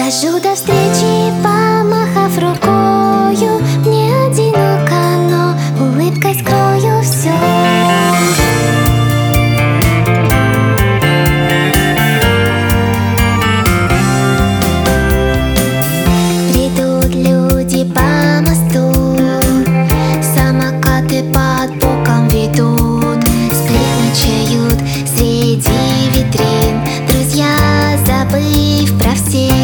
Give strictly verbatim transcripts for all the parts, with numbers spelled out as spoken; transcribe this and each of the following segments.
Скажу до встречи, помахав рукою. Мне одиноко, но улыбкой скрою все. Придут люди по мосту, самокаты под боком ведут, сплетничают среди витрин, друзья, забыв про всех.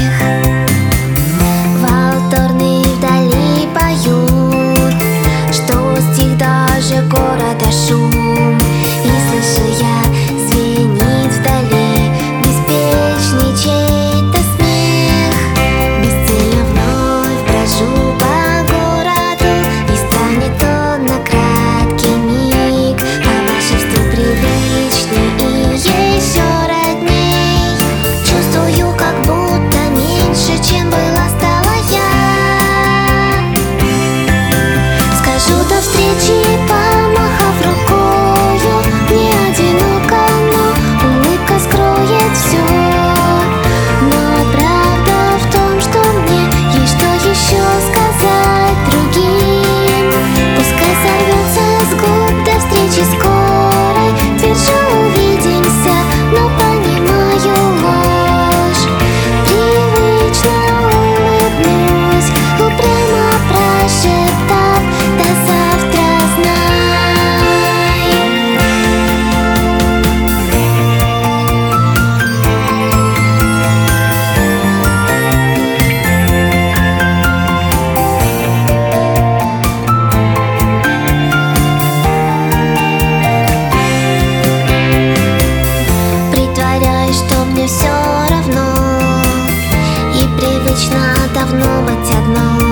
Валторны вдали поют, что стих даже города шум. И слышу я, звенит вдали беспечный чей-то смех. Бесцельно вновь брожу по городу, и станет он на краткий миг по-вашеству привычней и еще родней. Чувствую, как будто меньше, чем была, стала я. Скажу до встречи, помахав рукою. Мне одиноко, но улыбка скроет все. Но правда в том, что мне есть что еще сказать другим. Пускай сорвется с губ до встречи скорой. Твержу, увидимся, но понимаю ложь. Привычно улыбнусь, упрямо прошептав: до завтра, знай. Притворяюсь, что мне все равно, и привычно давно быть одной.